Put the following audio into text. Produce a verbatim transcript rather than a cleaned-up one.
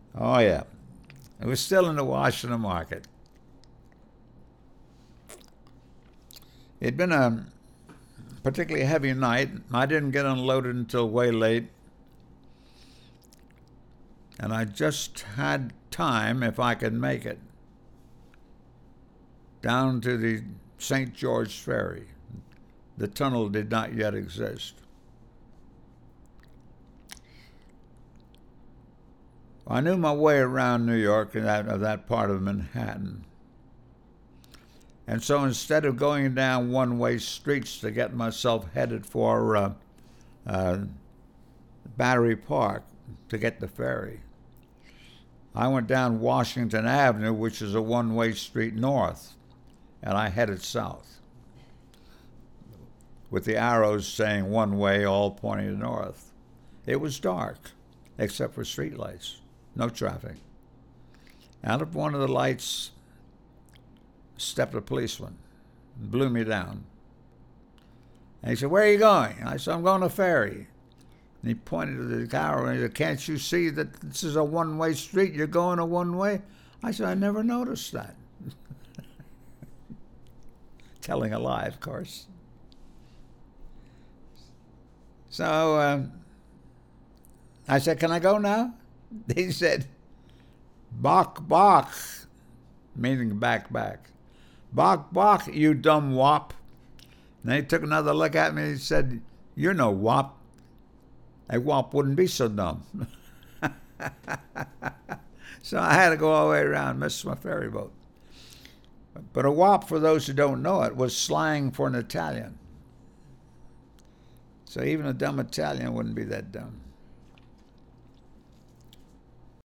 Oh, yeah. It was still in the Washington market. It'd been a particularly heavy night. I didn't get unloaded until way late, and I just had time, if I could make it, down to the Saint George Ferry. The tunnel did not yet exist. I knew my way around New York and that, of that part of Manhattan. And so instead of going down one-way streets to get myself headed for uh, uh, Battery Park to get the ferry, I went down Washington Avenue, which is a one-way street north, and I headed south, with the arrows saying one way, all pointing north. It was dark, except for streetlights, no traffic. Out of one of the lights stepped a policeman and blew me down. And he said, "Where are you going?" I said, "I'm going to ferry." And he pointed to the arrow and he said, "Can't you see that this is a one-way street? You're going a one-way?" I said, "I never noticed that." Telling a lie, of course. So uh, I said, "Can I go now?" He said, "Bok, bok," meaning back, back. "Bok, bok, you dumb wop." And then he took another look at me and he said, "You're no wop. A wop wouldn't be so dumb." So I had to go all the way around, miss my ferry boat. But a wop, for those who don't know it, was slang for an Italian. So even a dumb Italian wouldn't be that dumb.